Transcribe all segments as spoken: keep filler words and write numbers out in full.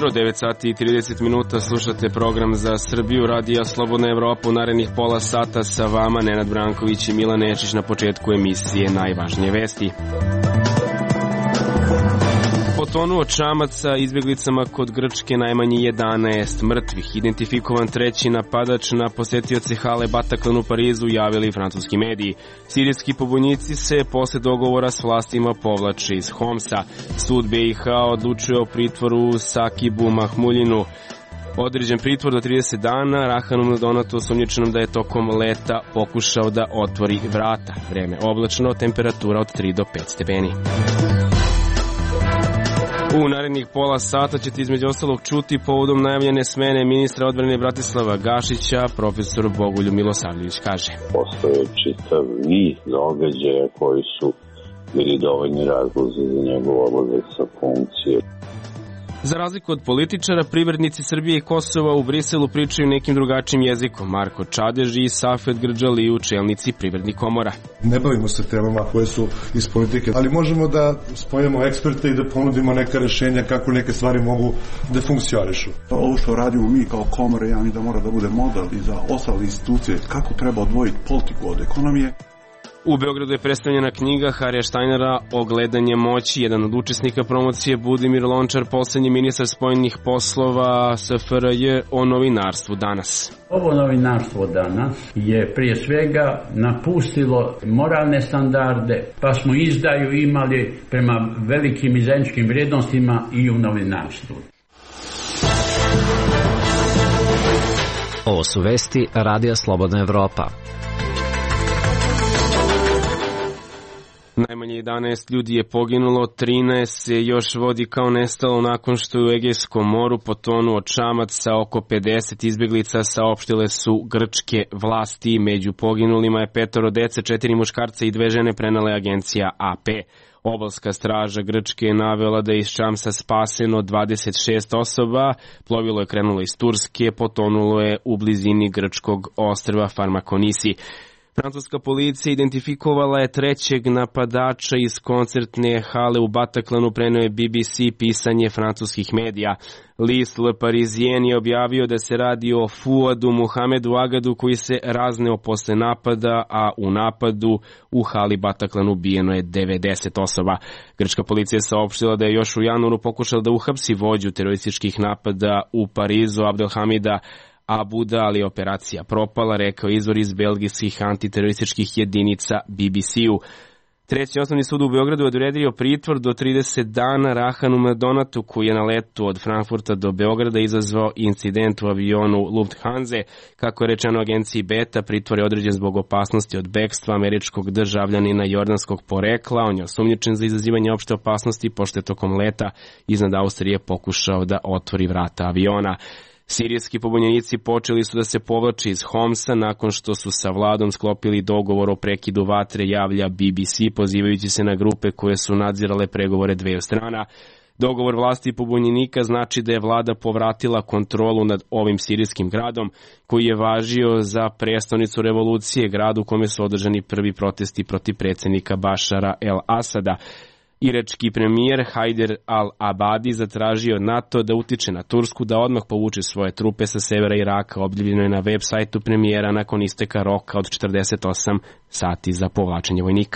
jutro, devet sati i trideset minuta, slušate program za Srbiju, Radija Slobodna Evropa. U narednih pola sata sa vama Nenad Branković i Milan Nečić. Na početku emisije najvažnije vesti. Potonuo čamac sa izbjeglicama kod Grčke, najmanje jedanaest mrtvih. Identifikovan treći napadač na posetioce hale Bataclan u Parizu, javili francuski mediji. Sirijski pobunjici se posle dogovora s vlastima povlače iz Homsa. Sud B i H odlučuje o pritvoru Sakibu Mahmuljinu. Određen pritvor do trideset dana, Rahanu Mladonatu osumnjičenom da je tokom leta pokušao da otvori vrata. Vreme oblačno, temperatura od tri do pet stepeni. U narednih pola sata ćete između ostalog čuti povodom najavljene smene ministra odbrane Bratislava Gašića, profesor Bogoljub Milosavljević kaže. Postoje čitav niz događaja koji su bili dovoljni razlozi za njegov odlazak sa funkcije. Za razliku od političara, privrednici Srbije i Kosova u Briselu pričaju nekim drugačijim jezikom. Marko Čadež i Safet Grđaliju, čelnici privrednih komora. Ne bavimo se temama koje su iz politike, ali možemo da spojimo eksperte i da ponudimo neka rešenja kako neke stvari mogu da funkcionišu. Ovo što radimo mi kao komore, ja mi da mora da bude model i za ostale institucije kako treba odvojiti politiku od ekonomije. U Beogradu je predstavljena knjiga Harija Štajnera Ogledanje moći. Jedan od učesnika promocije Budimir Lončar, poslednji ministar spoljnih poslova S F R J, o novinarstvu danas. Ovo novinarstvo danas je prije svega napustilo moralne standarde, pa smo izdaju imali prema velikim izdajničkim vrijednostima i u novinarstvu. Ovo su vesti Radija Slobodna Evropa. Najmanje jedanaest ljudi je poginulo, trinaest se još vodi kao nestalo nakon što je u Egejskom moru potonuo čamac sa oko pedeset izbjeglica, saopštile su grčke vlasti. Među poginulima je petoro dece, četiri muškarca i dve žene, prenala je agencija A P. Obalska straža Grčke je navela da je iz čamca spaseno dvadeset šest osoba, plovilo je krenulo iz Turske, potonulo je u blizini grčkog ostrva Farmakonisi. Francuska policija identifikovala je trećeg napadača iz koncertne hale u Bataclanu, preneo je B B C pisanje francuskih medija. List Le Parisien je objavio da se radi o Fuadu Muhamedu Agadu koji se razneo posle napada, a u napadu u hali Bataclan ubijeno je devedeset osoba. Grčka policija je saopštila da je još u januaru pokušala da uhapsi vođu terorističkih napada u Parizu, Abdelhamida Abuda, ali operacija propala, rekao izvor iz belgijskih antiterorističkih jedinica B B C-u. Treći osnovni sud u Beogradu je odredio pritvor do trideset dana Rahanu Mladonatu, koji je na letu od Frankfurta do Beograda izazvao incident u avionu Lufthansa. Kako je rečeno agenciji Beta, pritvor je određen zbog opasnosti od bekstva američkog državljanina jordanskog porekla. On je osumnjičen za izazivanje opšte opasnosti, pošto je tokom leta iznad Austrije pokušao da otvori vrata aviona. Sirijski pobunjenici počeli su da se povlače iz Homsa nakon što su sa vladom sklopili dogovor o prekidu vatre, javlja B B C, pozivajući se na grupe koje su nadzirale pregovore dveju strana. Dogovor vlasti i pobunjenika znači da je vlada povratila kontrolu nad ovim sirijskim gradom, koji je važio za prestonicu revolucije, grad u kome su održani prvi protesti protiv predsjednika Bašara el-Asada. Irački premijer Hajder al-Abadi zatražio od NATO da utiče na Tursku da odmah povuče svoje trupe sa severa Iraka, objavljeno je na web sajtu premijera nakon isteka roka od četrdeset osam sati za povlačenje vojnika.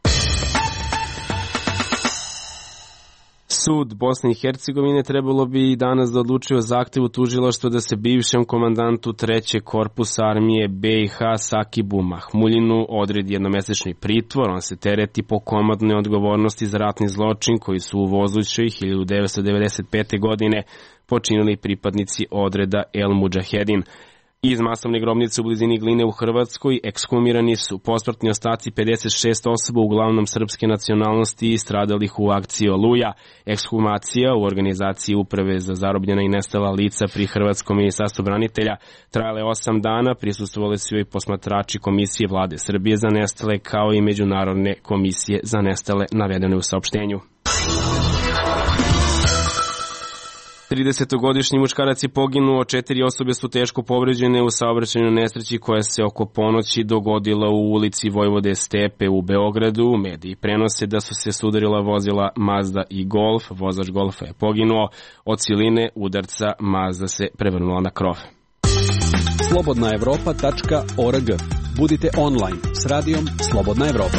Sud Bosne i Hercegovine trebalo bi danas da odlučuje o zahtevu tužilaštva da se bivšem komandantu trećeg korpusa armije B i H Sakibu Mahmuljinu odredi jednomesečni pritvor. On se tereti po komandnoj odgovornosti za ratni zločin koji su u Vozućoj hiljadu devetsto devedeset pete. godine počinili pripadnici odreda El Mudžahedin. Iz masovne grobnice u blizini Gline u Hrvatskoj ekshumirani su posmrtni ostaci pedeset šest osoba, uglavnom srpske nacionalnosti i stradalih u akciji Oluja. Ekshumacija u organizaciji Uprave za zarobljena i nestala lica pri Hrvatskom ministarstvu branitelja trajala je osam dana, prisustvovali su i posmatrači Komisije vlade Srbije za nestale kao i Međunarodne komisije za nestale, navedene u saopštenju. tridesetogodišnji muškarac je poginuo, četiri osobe su teško povređene u saobraćajnoj nesreći koja se oko ponoći dogodila u ulici Vojvode Stepe u Beogradu. Mediji prenose da su se sudarila vozila Mazda i Golf. Vozač Golfa je poginuo. Od siline udarca Mazda se prevrnula na krov. slobodna evropa tačka org. Budite online s radijom Slobodna Evropa.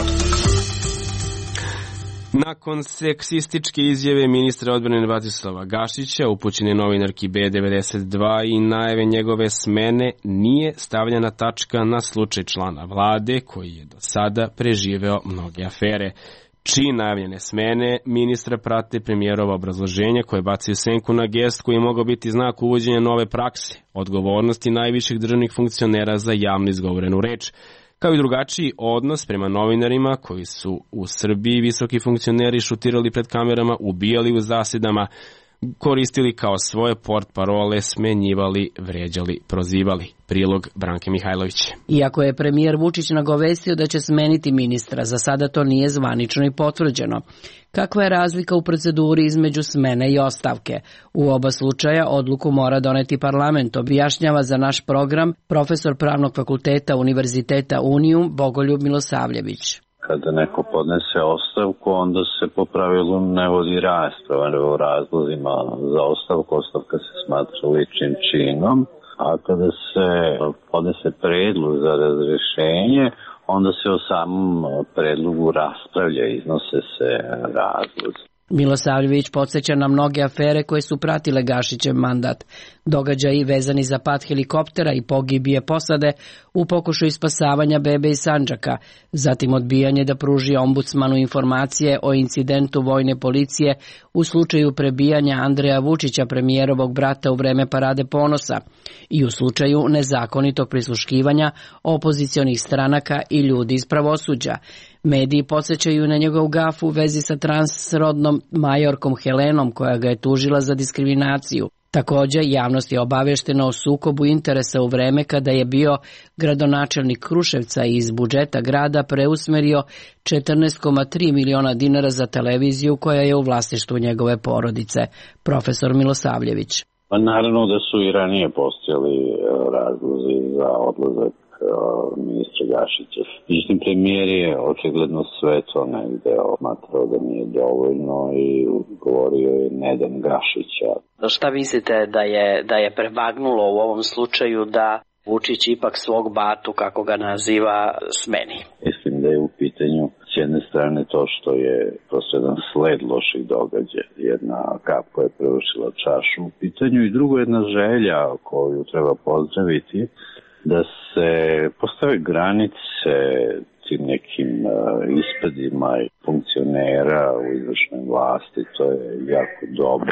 Nakon seksističke izjave ministra odbrane Bratislava Gašića, upućene novinarki B devedeset dva i najave njegove smene, nije stavljena tačka na slučaj člana vlade koji je do sada preživeo mnoge afere. Čiji najavljene smene ministra prate premijerova obrazloženja koje bacaju senku na gest koji je mogao biti znak uvođenja nove prakse, odgovornosti najviših državnih funkcionera za javno izgovorenu reč, kao i drugačiji odnos prema novinarima koji su u Srbiji visoki funkcioneri šutirali pred kamerama, ubijali u zasedama, koristili kao svoje portparole, smenjivali, vređali, prozivali. Prilog Branke Mihajlović. Iako je premijer Vučić nagovestio da će smeniti ministra, za sada to nije zvanično i potvrđeno. Kakva je razlika u proceduri između smene i ostavke? U oba slučaja odluku mora doneti parlament, objašnjava za naš program profesor Pravnog fakulteta Univerziteta Unijum Bogoljub Milosavljević. Kada neko podnese ostavku, onda se po pravilu ne vodi rasprava o razlozima za ostavku. Ostavka se smatra ličnim činom, a kada se podnese predlog za razrešenje, onda se o samom predlogu raspravlja, iznose se razlozi. Milosavljević podsjeća na mnoge afere koje su pratile Gašićev mandat. Događaji vezani za pad helikoptera i pogibije posade u pokušaju spasavanja bebe iz Sandžaka, zatim odbijanje da pruži ombudsmanu informacije o incidentu vojne policije u slučaju prebijanja Andreja Vučića, premijerovog brata, u vreme Parade ponosa i u slučaju nezakonitog prisluškivanja opozicionih stranaka i ljudi iz pravosuđa. Mediji podsjećaju na njegov gaf u vezi sa transrodnom majorkom Helenom koja ga je tužila za diskriminaciju. Također, javnost je obaveštena o sukobu interesa u vreme kada je bio gradonačelnik Kruševca i iz budžeta grada preusmerio četrnaest zarez tri miliona dinara za televiziju koja je u vlasništvu njegove porodice. Profesor Milosavljević. Pa naravno da su i ranije postojali razlozi za odlazak ministra Gašića. Međutim, premijer je očigledno sve to negde smatrao da nije dovoljno i govorio je Nedan Gašića. Šta mislite da je, da je prevagnulo u ovom slučaju da Vučić ipak svog batu, kako ga naziva, smeni? Mislim da je u pitanju s jedne strane to što je prosto jedan sled loših događaja, jedna kap koja je prevršila čašu u pitanju i drugo jedna želja koju treba pozdraviti, da se postave granice tim nekim uh, ispadima i funkcionera u izvršnoj vlasti. To je jako dobro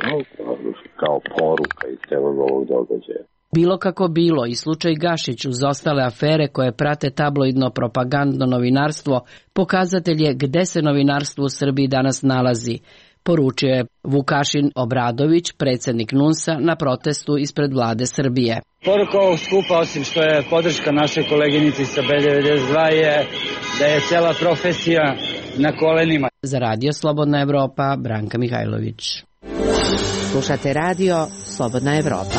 kao poruka iz celog ovog događaja. Bilo kako bilo, i slučaj Gašić uz ostale afere koje prate tabloidno propagandno novinarstvo, pokazatelj je gde se novinarstvo u Srbiji danas nalazi, poručio je Vukašin Obradović, predsjednik NUNS-a, na protestu ispred vlade Srbije. Poruka ovog skupa, osim što je podrška naše koleginici sa B devedeset dva, je da je cela profesija na kolenima. Za Radio Slobodna Evropa, Branka Mihajlović. Slušate radio Slobodna Evropa.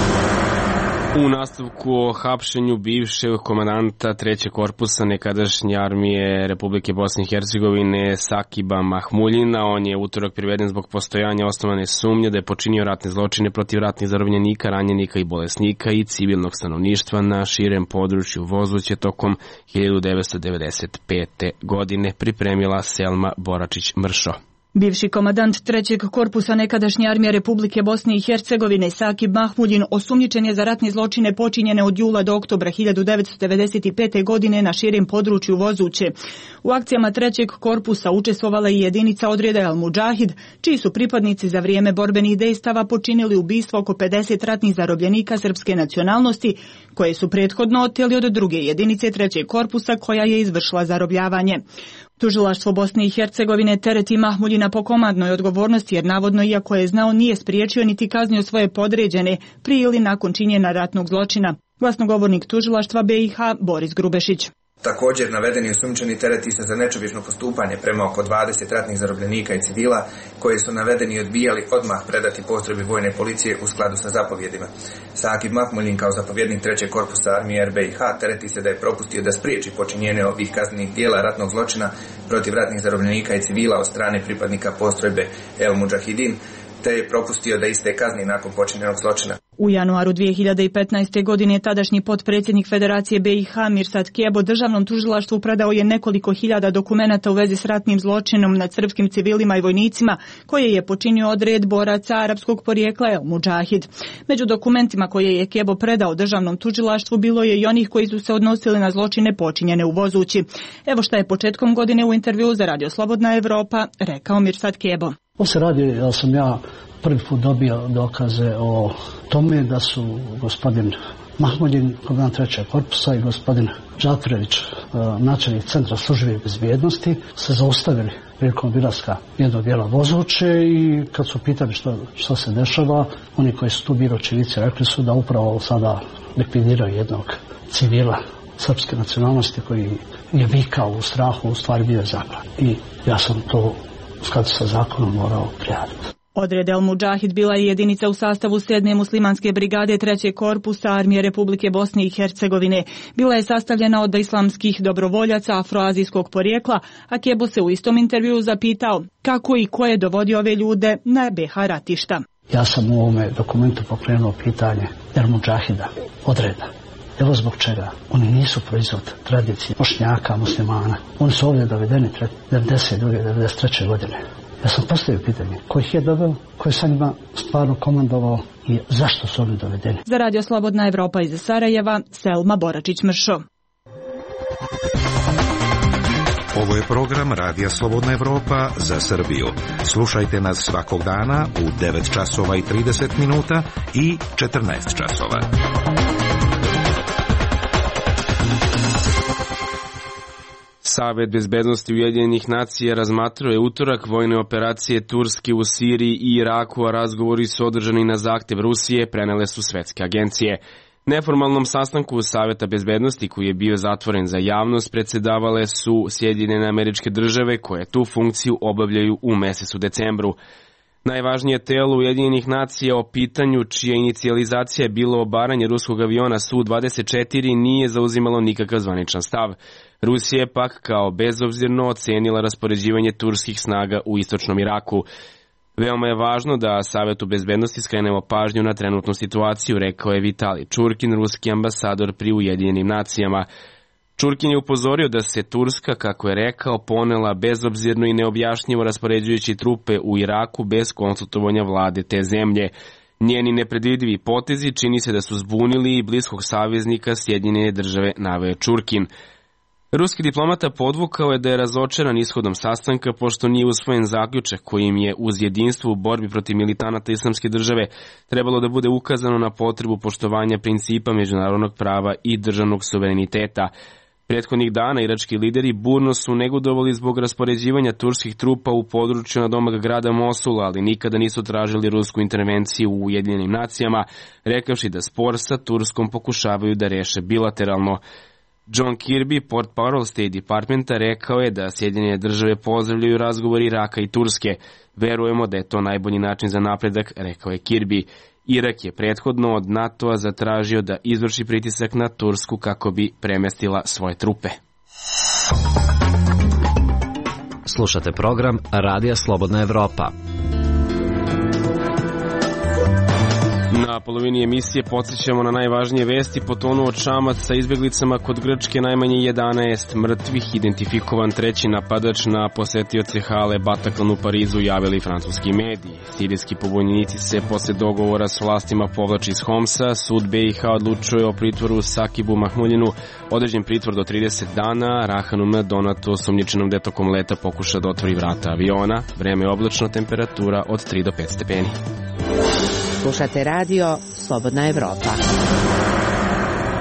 U nastavku o hapšenju bivšeg komandanta trećeg korpusa nekadašnje armije Republike Bosne i Hercegovine Sakiba Mahmuljina, on je utorak priveden zbog postojanja osnovane sumnje da je počinio ratne zločine protiv ratnih zarobljenika, ranjenika i bolesnika i civilnog stanovništva na širem području Vozuće tokom hiljadu devetsto devedeset pete. godine, pripremila Selma Boračić-Mršo. Bivši komandant trećeg korpusa nekadašnje armije Republike Bosne i Hercegovine Sakib Mahmuljin osumnjičen je za ratne zločine počinjene od jula do oktobra hiljadu devetsto devedeset pete. godine na širem području Vozuće. U akcijama trećeg korpusa učestvovala i jedinica odreda Al Mudžahid, čiji su pripadnici za vrijeme borbenih dejstava počinili ubistvo oko pedeset ratnih zarobljenika srpske nacionalnosti, koje su prethodno oteli od druge jedinice trećeg korpusa koja je izvršila zarobljavanje. Tužilaštvo Bosne i Hercegovine tereti Mahmuljina po komandnoj odgovornosti jer navodno, iako je znao, nije spriječio niti kaznio svoje podređene prije ili nakon činjenja ratnog zločina. Glasnogovornik tužilaštva B i H Boris Grubešić. Također, navedeni osumnjičeni tereti se za nečovječno postupanje prema oko dvadeset ratnih zarobljenika i civila, koji su navedeni i odbijali odmah predati postrojbi vojne policije u skladu sa zapovjedima. Sakib Mahmuljin kao zapovjednik trećeg korpusa armije R B I H tereti se da je propustio da spriječi počinjenje ovih kaznenih dijela ratnog zločina protiv ratnih zarobljenika i civila od strane pripadnika postrojbe El Mudžahidin, te je propustio da iste kazni nakon počinjenog zločina. U januaru dvije hiljade petnaeste. godine tadašnji potpredsjednik Federacije B i H Mirsad Kebo državnom tužilaštvu predao je nekoliko hiljada dokumenata u vezi s ratnim zločinom nad srpskim civilima i vojnicima koje je počinio odred boraca arapskog porijekla El Mudžahid. Među dokumentima koje je Kebo predao državnom tužilaštvu bilo je i onih koji su se odnosili na zločine počinjene u Vozući. Evo šta je početkom godine u intervjuu za Radio Slobodna Evropa rekao Mirsad Kebo. To se radi, da sam ja prvi put dobio dokaze o tome da su gospodin Mahmuljin, komandant trećeg korpusa, i gospodin Džatrević, načelnik centra službe bezbjednosti, se zaustavili prilikom obilaska jednog dijela Vozuće i kad su pitali što, što se dešava, oni koji su tu bili očevici rekli su da upravo sada likvidiraju jednog civila srpske nacionalnosti koji je vikao u strahu, u stvari bio zaklan. I ja sam to u skladu sa zakonom morao prijaviti. Odred El Mudžahid bila je jedinica u sastavu sedme muslimanske brigade trećeg korpusa armije Republike Bosne i Hercegovine. Bila je sastavljena od islamskih dobrovoljaca afroazijskog porijekla, a Kebo se u istom intervjuu zapitao kako i ko je dovodio ove ljude na B H ratišta. Ja sam u ovome dokumentu pokrenuo pitanje El Mudžahida, odreda. Evo zbog čega. Oni nisu proizvod tradicije Bošnjaka, muslimana. Oni su ovdje dovedeni devedeset druge devedeset treće. godine. Ja sam postavio pitanje ko ih je doveo, ko je sa njima stvarno komandovao i zašto su oni dovedeni. Za Radio Slobodna Evropa iz Sarajeva, Selma Boračić-Mršo. Ovo je program Radija Slobodna Evropa za Srbiju. Slušajte nas svakog dana u devet časova i trideset minuta i četrnaest časova. Savet bezbednosti Ujedinjenih nacija razmatrao je utorak vojne operacije Turske u Siriji i Iraku, a razgovori su održani na zahtev Rusije, prenele su svetske agencije. Neformalnom sastanku Saveta bezbednosti, koji je bio zatvoren za javnost, predsedavale su Sjedinjene Američke Države, koje tu funkciju obavljaju u mesecu decembru. Najvažnije telo Ujedinjenih nacija o pitanju čija inicijalizacija je bilo obaranje ruskog aviona S U dvadeset četiri nije zauzimalo nikakav zvaničan stav. Rusija je pak kao bezobzirno ocenila raspoređivanje turskih snaga u istočnom Iraku. Veoma je važno da Savetu bezbednosti skrenemo pažnju na trenutnu situaciju, rekao je Vitali Čurkin, ruski ambasador pri Ujedinjenim nacijama. Čurkin je upozorio da se Turska, kako je rekao, ponela bezobzirno i neobjašnjivo raspoređujući trupe u Iraku bez konsultovanja vlade te zemlje. Njeni nepredvidivi potezi čini se da su zbunili i bliskog saveznika Sjedinjene Države, naveo Čurkin. Ruski diplomata podvukao je da je razočaran ishodom sastanka pošto nije usvojen zaključak kojim je uz jedinstvo u borbi protiv militanata Islamske države trebalo da bude ukazano na potrebu poštovanja principa međunarodnog prava i državnog suvereniteta. Prethodnih dana irački lideri burno su negodovali zbog raspoređivanja turskih trupa u području nadomak grada Mosula, ali nikada nisu tražili rusku intervenciju u Ujedinjenim nacijama, rekavši da spor sa Turskom pokušavaju da reše bilateralno. John Kirby, portparol State Departmenta, rekao je da Sjedinjene Države pozdravljaju razgovor Iraka i Turske. Verujemo da je to najbolji način za napredak, rekao je Kirby. Irak je prethodno od NATO-a zatražio da izvrši pritisak na Tursku kako bi premestila svoje trupe. Slušate program Radija Slobodna Evropa. Na polovini emisije podsjećamo na najvažnije vesti. Potonuo čamac sa izbjeglicama kod Grčke, najmanje jedanaest mrtvih, identifikovan treći napadač na posetioce hale Bataclan u Parizu, javili francuski mediji. Sirijski pobunjenici se posle dogovora s vlastima povlači iz Homsa. Sud B i H odlučuje o pritvoru Sakibu Mahmuljinu, određen pritvor do trideset dana. Rahanu M. donato osumnjičenom da je tokom leta pokuša da otvori vrata aviona. Vreme je oblačno, temperatura od tri do pet stepeni. Slušate radio Slobodna Evropa.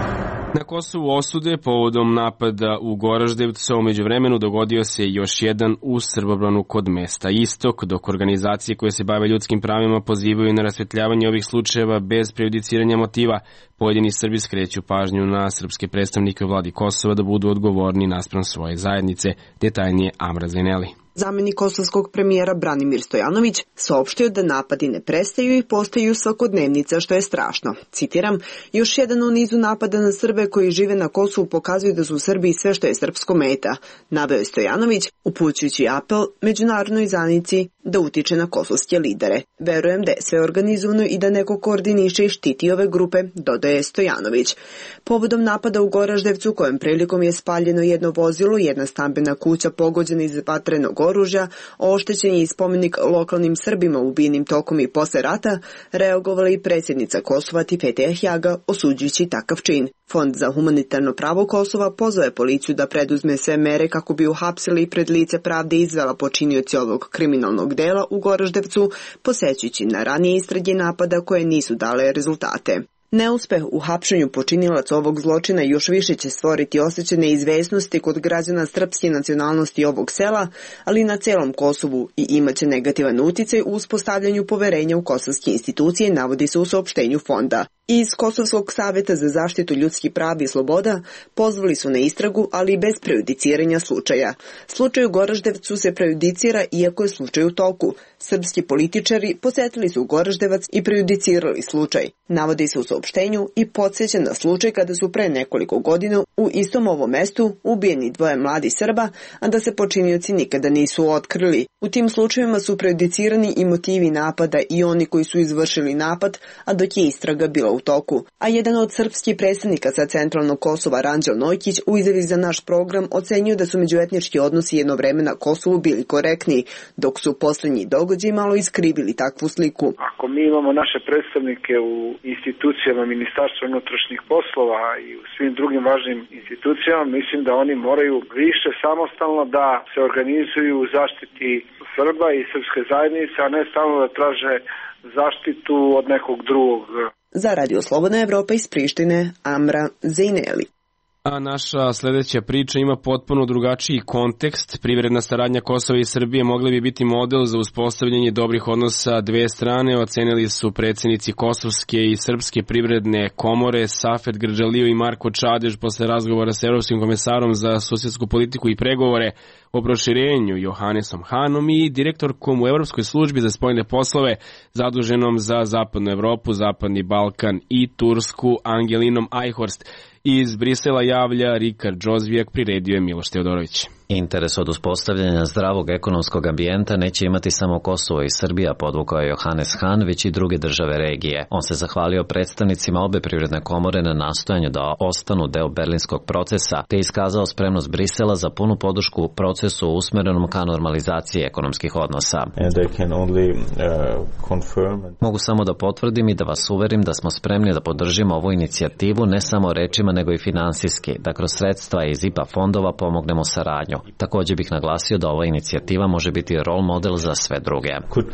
Na Kosovu osude povodom napada u Goraždevcu, a umeđu vremenu dogodio se još jedan u Srbobranu kod mesta Istok, dok organizacije koje se bave ljudskim pravima pozivaju na rasvetljavanje ovih slučajeva bez prejudiciranja motiva. Pojedini Srbi skreću pažnju na srpske predstavnike u vladi Kosova da budu odgovorni naspram svoje zajednice. Detaljnije Amra Zeneli. Zamenik kosovskog premijera Branimir Stojanović saopštio da napadi ne prestaju i postaju svakodnevnica, što je strašno. Citiram, još jedan u nizu napada na Srbe koji žive na Kosovu pokazuju da su u Srbiji sve što je srpsko meta, naveo je Stojanović, upućujući apel međunarodnoj zajednici da utiče na kosovske lidere. Verujem da je sve organizovano i da neko koordiniše i štiti ove grupe, dodaje Stojanović. Povodom napada u Goraždevcu, kojem prilikom je spaljeno jedno vozilo, jedna stambena kuća pogođena iz vatrenog oružja, oštećen je i spomenik lokalnim Srbima ubijenim tokom i posle rata, reagovala i predsjednica Kosova Tifete Ahjaga, osuđujući takav čin. Fond za humanitarno pravo Kosova pozvao je policiju da preduzme sve mere kako bi uhapsili i pred lice pravde izvela počinioci ovog kriminalnog dela u Goraždevcu, posećujući na ranije istrage napada koje nisu dale rezultate. Neuspeh u hapšenju počinilaca ovog zločina još više će stvoriti osjećaj neizvesnosti kod građana srpske nacionalnosti ovog sela, ali i na celom Kosovu, i imaće negativan uticaj u uspostavljanju poverenja u kosovske institucije, navodi se u saopštenju fonda. Iz Kosovskog savjeta za zaštitu ljudskih prava i sloboda pozvali su na istragu, ali i bez prejudiciranja slučaja. Slučaj u Goraždevcu se prejudicira iako je slučaj u toku. Srpski političari posetili su Goraždevac i prejudicirali slučaj. Navodi se u saopštenju i podsjeća na slučaj kada su pre nekoliko godina u istom ovom mestu ubijeni dvoje mladi Srba, a da se počinioci nikada nisu otkrili. U tim slučajevima su prejudicirani i motivi napada i oni koji su izvršili napad, a dok je istraga bila u toku. A jedan od srpskih predstavnika sa centralnog Kosova, Ranđel Nojkić, u izjavi za naš program ocenio da su međuetnički odnosi jedno vreme na Kosovu bili korektni, dok su posljednji događaji malo iskrivili takvu sliku. Ako mi imamo naše predstavnike u institucijama Ministarstva unutrašnjih poslova i u svim drugim važnim institucijama, mislim da oni moraju više samostalno da se organizuju u zaštiti Srba i srpske zajednice, a ne stalno da traže zaštitu od nekog drugog. Za Radio Slobodna Evropa iz Prištine, Amra Zeneli. A naša sljedeća priča ima potpuno drugačiji kontekst. Privredna saradnja Kosova i Srbije mogla bi biti model za uspostavljanje dobrih odnosa dve strane, ocenili su predsjednici Kosovske i Srpske privredne komore Safet Grđaliju i Marko Čadež posle razgovora sa Evropskim komesarom za susjedsku politiku i pregovore o proširenju Johannesom Hanom i direktorkom u Evropskoj službi za spoljne poslove zaduženom za Zapadnu Evropu, Zapadni Balkan i Tursku Angelinom Ajhorst. Iz Brisela javlja Rikard Džozvijak, priredio je Miloš Teodorović. Interes od uspostavljanja zdravog ekonomskog ambijenta neće imati samo Kosovo i Srbija, podvukao je Johannes Han, već i druge države regije. On se zahvalio predstavnicima obe privredne komore na nastojanju da ostanu deo berlinskog procesa, te iskazao spremnost Brisela za punu podršku procesu usmerenom ka normalizaciji ekonomskih odnosa. Only, uh, confirm... Mogu samo da potvrdim i da vas uverim da smo spremni da podržimo ovu inicijativu ne samo rečima nego i finansijski, da kroz sredstva iz I P A fondova pomognemo saradnju. Također bih naglasio da ova inicijativa može biti role model za sve druge.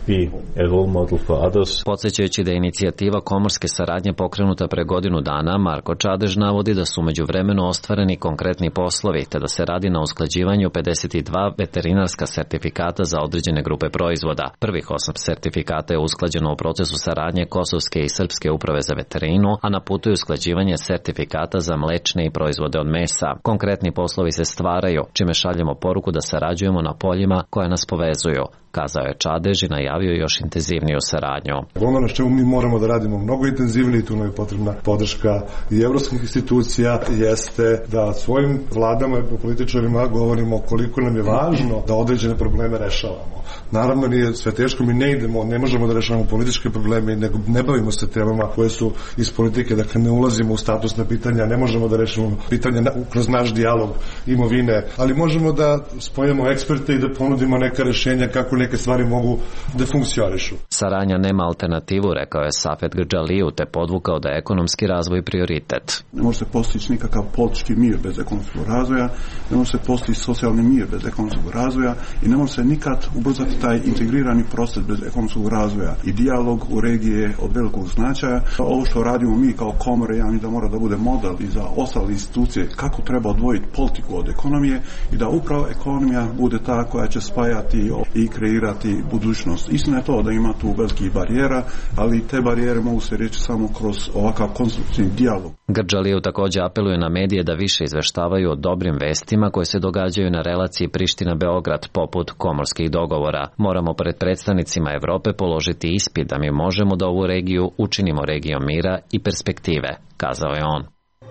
Podsjećajući da je inicijativa komorske saradnje pokrenuta pre godinu dana, Marko Čadež navodi da su međuvremeno ostvareni konkretni poslovi, te da se radi na usklađivanju pedeset dva veterinarska sertifikata za određene grupe proizvoda. Prvih osam sertifikata je usklađeno u procesu saradnje Kosovske i Srpske uprave za veterinu, a na putu je usklađivanje sertifikata za mlečne i proizvode od mesa. Konkretni poslovi se stvaraju, čime šaljemo poruku da sarađujemo na poljima koja nas povezuju, kazao je Čadež i najavio još intenzivniju saradnju. Ono na čemu mi moramo da radimo mnogo intenzivnije, tu nam je potrebna podrška i evropskih institucija, jeste da svojim vladama i političarima govorimo koliko nam je važno da određene probleme rešavamo. Naravno nije sve teško, mi ne idemo, ne možemo da rešavamo političke probleme, nego ne bavimo se temama koje su iz politike, dakle ne ulazimo u statusna pitanja, ne možemo da rešimo pitanja kroz naš dijalog imovine, ali možemo možemo da spojimo eksperte i da ponudimo neka rešenja kako neke stvari mogu da funkcionišu. Saranja nema alternativu, rekao je Safet Gdžaliju, te podvukao da je ekonomski razvoj prioritet. Ne može se postići nikakav politički mir bez ekonomskog razvoja, ne može se postići socijalni mir bez ekonomskog razvoja i ne može se nikad ubrzati taj integrirani proces bez ekonomskog razvoja. I dijalog u regiji je od velikog značaja. Ovo što radimo mi kao komore, ja mislim da mora da bude model i za ostale institucije kako treba odvojiti politiku od ekonomije i da upravo ekonomija bude ta koja će spajati i kreirati budućnost. Istina je to da ima tu velikih barijera, ali te barijere mogu se reći samo kroz ovakav konstruktivni dijalog. Grdžaliju također apeluje na medije da više izveštavaju o dobrim vestima koje se događaju na relaciji Priština-Beograd poput komorskih dogovora. Moramo pred predstavnicima Evrope položiti ispit da mi možemo da ovu regiju učinimo regijom mira i perspektive, kazao je on.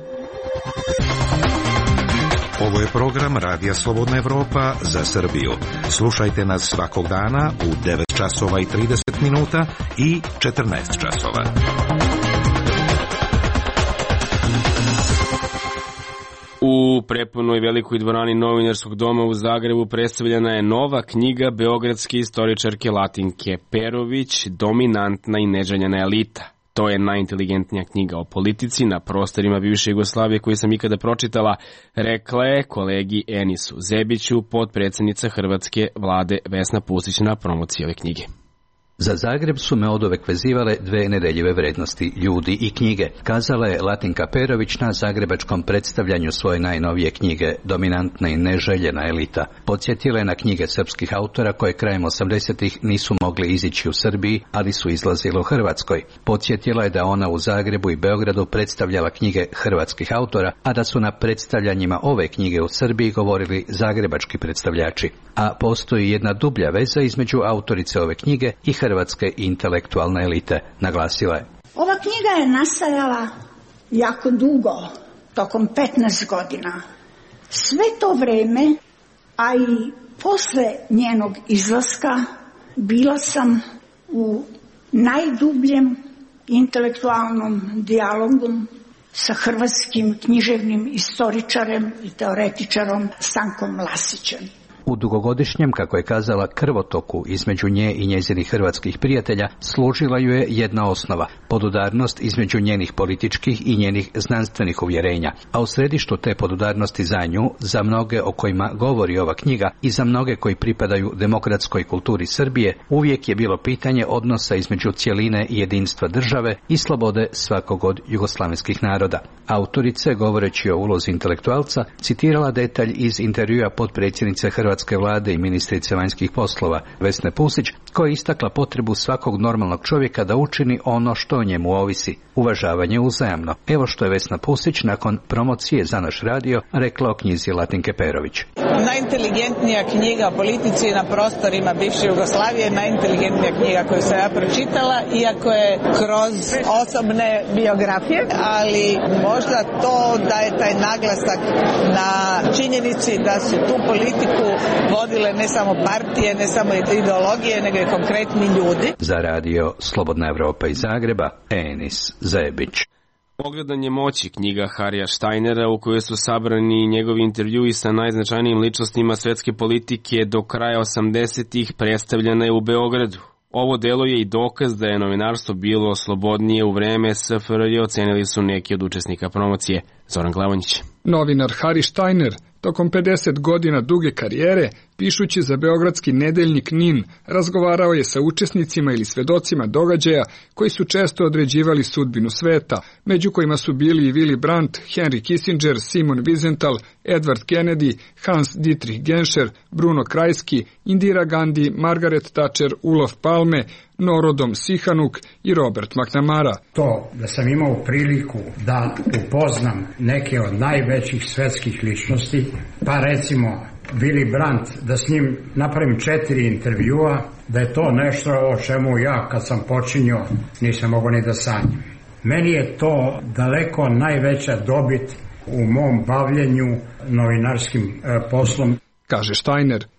Ovo je program Radija Slobodna Evropa za Srbiju. Slušajte nas svakog dana u devet časova i trideset minuta i četrnaest časova. U prepunoj velikoj dvorani Novinarskog doma u Zagrebu predstavljena je nova knjiga beogradske istoričarke Latinke Perović, Dominantna i neželjena elita. To je najinteligentnija knjiga o politici na prostorima bivše Jugoslavije koju sam ikada pročitala, rekla je kolegi Enisu Zebiću, potpredsjednica Hrvatske vlade Vesna Pusić na promociji ove knjige. Za Zagreb su me oduvek vezivale dve nedeljive vrednosti, ljudi i knjige, kazala je Latinka Perović na zagrebačkom predstavljanju svoje najnovije knjige Dominantna i neželjena elita. Podsjetila je na knjige srpskih autora koje krajem osamdesetih nisu mogli izići u Srbiji, ali su izlazile u Hrvatskoj. Podsjetila je da ona u Zagrebu i Beogradu predstavljala knjige hrvatskih autora, a da su na predstavljanjima ove knjige u Srbiji govorili zagrebački predstavljači. A postoji jedna dublja veza između autorice ove knjige i hrvatske intelektualne elite, naglasila je. Ova knjiga je nastajala jako dugo, tokom petnaest godina. Sve to vreme, a i posle njenog izlaska, bila sam u najdubljem intelektualnom dijalogu sa hrvatskim književnim istoričarem i teoretičarom Stankom Lasićem. U dugogodišnjem, kako je kazala, krvotoku između nje i njezinih hrvatskih prijatelja služila ju je jedna osnova, podudarnost između njenih političkih i njenih znanstvenih uvjerenja, a u središtu te podudarnosti za nju, za mnoge o kojima govori ova knjiga i za mnoge koji pripadaju demokratskoj kulturi Srbije, uvijek je bilo pitanje odnosa između cjeline i jedinstva države i slobode svakog od jugoslavenskih naroda. Autorice, govoreći o ulozi intelektualca, citirala detalj iz intervjua potpredsjednice Hrvatske vlade i ministrice vanjskih poslova Vesne Pusić, koja je istakla potrebu svakog normalnog čovjeka da učini ono što o njemu ovisi, uvažavanje uzajamno. Evo što je Vesna Pusić nakon promocije za naš radio rekla o knjizi Latinke Perović. Najinteligentnija knjiga o politici na prostorima bivše Jugoslavije, najinteligentnija knjiga koju sam ja pročitala, iako je kroz osobne biografije, ali možda to daje taj naglasak na činjenici da su tu politiku vodile ne samo partije, ne samo ideologije, nego i konkretni ljudi. Za radio Slobodna Evropa iz Zagreba, Enis Zebić. Pogledanje moći, knjiga Harija Štajnera u kojoj su sabrani njegovi intervjui sa najznačajnijim ličnostima svetske politike do kraja osamdesetih predstavljena je u Beogradu. Ovo delo je i dokaz da je novinarstvo bilo slobodnije u vreme S F R J, ocenili su neki od učesnika promocije. Zoran Glavonjić. Novinar Hari Štajner tokom pedeset godina duge karijere, pišući za beogradski nedeljnik Nin, razgovarao je sa učesnicima ili svedocima događaja koji su često određivali sudbinu sveta, među kojima su bili i Willy Brandt, Henry Kissinger, Simon Wiesenthal, Edward Kennedy, Hans Dietrich Genscher, Bruno Kreisky, Indira Gandhi, Margaret Thatcher, Olof Palme, Norodom Sihanouk i Robert McNamara. To da sam imao priliku da upoznam neke od najvećih svetskih ličnosti, pa recimo Willy Brandt, da s njim napravim četiri intervjua, da je to nešto o čemu ja kad sam počinio nisam mogao ni da sanjam. Meni je to daleko najveća dobit u mom bavljenju novinarskim e, poslom. Kaže Štajner,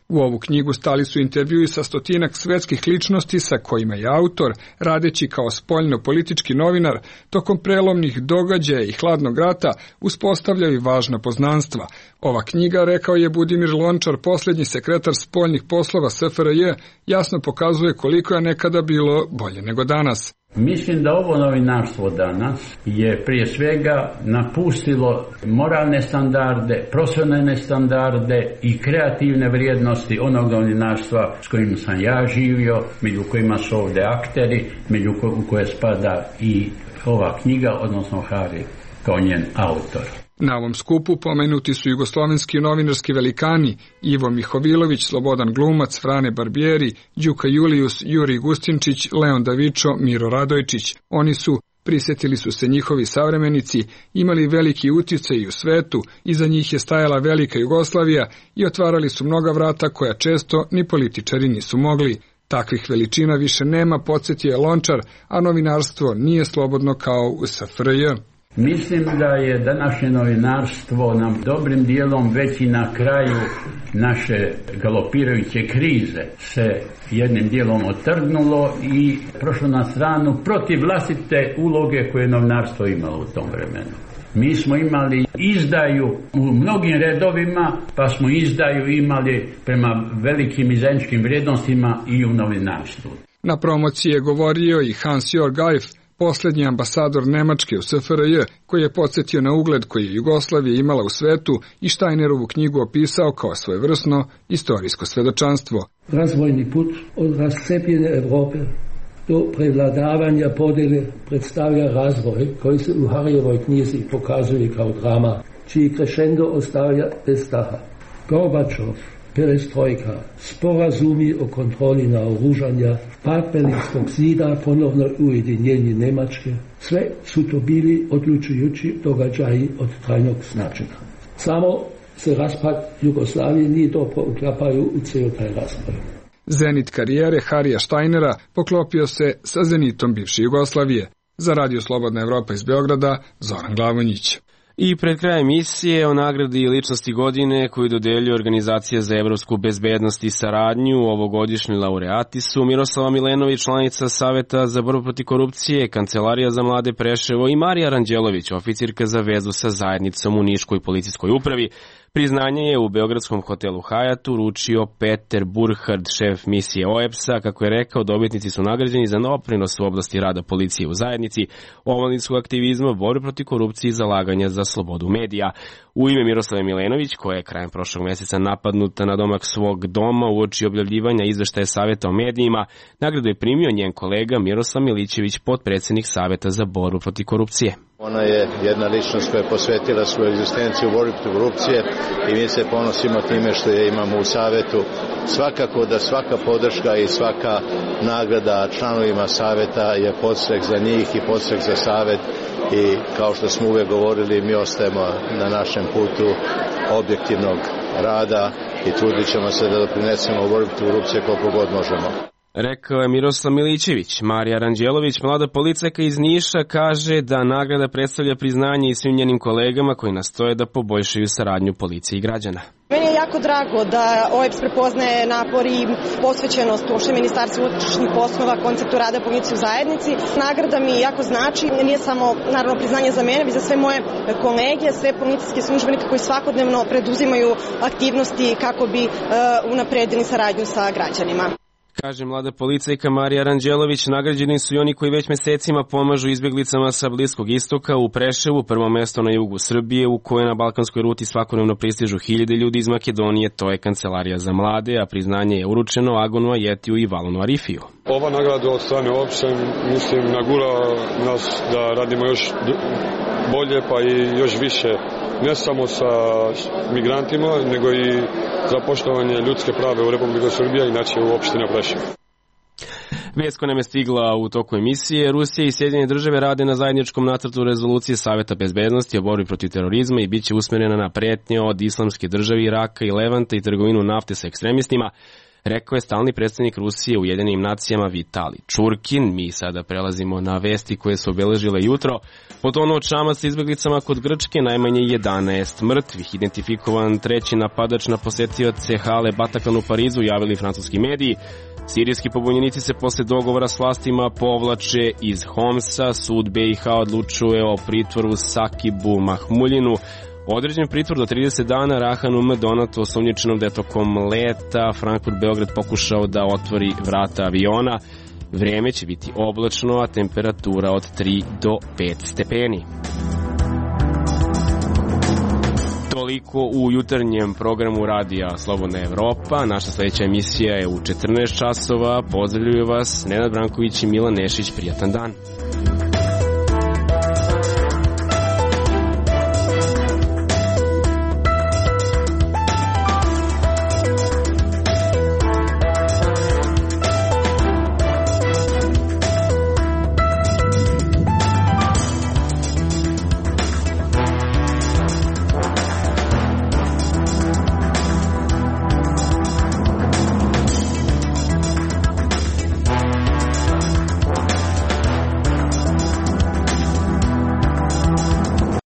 U ovu knjigu stali su intervjui sa stotinak svetskih ličnosti sa kojima je autor, radeći kao spoljno-politički novinar, tokom prelomnih događaja i hladnog rata uspostavljao i važna poznanstva. Ova knjiga, rekao je Budimir Lončar, posljednji sekretar spoljnih poslova S F R J, jasno pokazuje koliko je nekada bilo bolje nego danas. Mislim da ovo novinarstvo danas je prije svega napustilo moralne standarde, profesionalne standarde i kreativne vrijednosti onog novinarstva s kojim sam ja živio, među kojima su ovdje akteri, među u koje spada i ova knjiga, odnosno Hari kao njen autor. Na ovom skupu pomenuti su jugoslovenski novinarski velikani Ivo Mihovilović, Slobodan Glumac, Frane Barbieri, Đuka Julijus, Jurij Gustinčić, Leon Davičo, Miro Radojčić. Oni su, prisjetili su se njihovi savremenici, imali veliki utjecaj i u svetu, iza njih je stajala velika Jugoslavija i otvarali su mnoga vrata koja često ni političari nisu mogli. Takvih veličina više nema, podsjetio je Lončar, a novinarstvo nije slobodno kao u S F R J. Mislim da je današnje novinarstvo nam dobrim dijelom već i na kraju naše galopirajuće krize se jednim dijelom otrgnulo i prošlo na stranu protiv vlastite uloge koje je novinarstvo imalo u tom vremenu. Mi smo imali izdaju u mnogim redovima, pa smo izdaju imali prema velikim i zajedničkim vrijednostima i u novinarstvu. Na promociji je govorio i Hans-Jörg Gajf, posljednji ambasador Nemačke u S F R J, koji je podsjetio na ugled koji je Jugoslavija imala u svetu i Steinerovu knjigu opisao kao svojevrsno istorijsko svedočanstvo. Razvojni put od razcepljene Evrope do prevladavanja podjele predstavlja razvoj koji se u Harijevoj knjizi pokazuje kao drama, čiji crescendo ostavlja bez daha. Gorbačov, perestrojka, sporazumi o kontroli naoružanja, pad Berlinskog zida, ponovno ujedinjenje Njemačke, sve su to bili odlučujući događaji od trajnog značenja. Samo se raspad Jugoslavije nije dobro uklapaju u cijel taj razvoj. Zenit karijere Harija Steinera poklopio se sa zenitom bivše Jugoslavije. Za Radio Slobodna Evropa iz Beograda, Zoran Glavonjić. I pred krajem emisije o nagradi ličnosti godine koju dodeljuje Organizacija za evropsku bezbednost i saradnju, ovogodišnji laureati su Miroslava Milenović, članica Saveta za borbu protiv korupcije, Kancelarija za mlade Preševo, i Marija Ranđelović, oficirka za vezu sa zajednicom u Niškoj policijskoj upravi. Priznanje je u beogradskom hotelu Hajat uručio Peter Burhard, šef misije O E P S-a. Kako je rekao, dobitnici su nagrađeni za doprinos u oblasti rada policije u zajednici, omladinskog aktivizma, borbe protiv korupcije i zalaganja za slobodu medija. U ime Miroslave Milenović, koja je krajem prošlog mjeseca napadnuta na domak svog doma uoči objavljivanja izveštaja Saveta o medijima, nagradu je primio njen kolega Miroslav Milićević, potpredsjednik Saveta za borbu protiv korupcije. Ona je jedna ličnost koja je posvetila svoju egzistenciju u borbi protiv korupcije i mi se ponosimo time što je imamo u Savetu. Svakako da svaka podrška i svaka nagrada članovima Saveta je podstrek za njih i podstrek za Savet, i kao što smo uvijek govorili, mi ostajemo na našem putu objektivnog rada i trudit ćemo se da doprinesemo u borbi protiv korupcije koliko god možemo. Rekao je Miroslav Milićević. Marija Ranđelović, mlada policajka iz Niša, kaže da nagrada predstavlja priznanje i svim njenim kolegama koji nastoje da poboljšaju saradnju policije i građana. Meni je jako drago da O E P S prepoznaje napor i posvećenost uopšte Ministarstvu unutrašnjih poslova, konceptu rada policije u zajednici. Nagrada mi jako znači, nije samo naravno priznanje za mene, već za sve moje kolege, sve policijske službenike koji svakodnevno preduzimaju aktivnosti kako bi uh, unapredili saradnju sa građanima. Kaže mlada policajka Marija Ranđelović, nagrađeni su i oni koji već mesecima pomažu izbjeglicama sa Bliskog istoka. U Preševu, prvo mesto na jugu Srbije, u kojoj na balkanskoj ruti svakodnevno pristižu hiljade ljudi iz Makedonije, to je Kancelarija za mlade, a priznanje je uručeno Agonu Ajetiju i Valonu Arifiju. Ova nagrada od strane O E P S-a, mislim, nagura nas da radimo još bolje, pa i još više, ne samo sa migrantima, nego i za poštovanje ljudske prave u Republike Srbije, inače u opštini Preševo. Vijest koja nam je stigla u toku emisije: Rusija i Sjedinjene države rade na zajedničkom nacrtu rezolucije Saveta bezbednosti o borbi protiv terorizma i bit će usmjerena na pretnje od Islamske države, Iraka i Levanta i trgovinu nafte sa ekstremistima. rekao je stalni predstavnik Rusije u Ujedinjenim nacijama Vitali Čurkin. Mi sada prelazimo na vesti koje su obeležile jutro. Potonuo čamac sa izbeglicama kod Grčke, najmanje jedanaest mrtvih. Identifikovan treći napadač na posetioce hale Bataclan u Parizu, javili francuski mediji. Sirijski pobunjenici se posle dogovora s vlastima povlače iz Homsa. Sud B i H odlučuje o pritvoru Sakibu Mahmuljinu. Određen pritvor do trideset dana Rahanu M. Donatu, osumnjičenom da je tokom leta Frankfurt-Beograd pokušao da otvori vrata aviona. Vreme će biti oblačno, a temperatura od tri do pet stepeni. Toliko u jutarnjem programu radija Slobodna Evropa. Naša sledeća emisija je u četrnaest časova. Pozdravljuju vas Nenad Branković i Milan Nešić. Prijatan dan.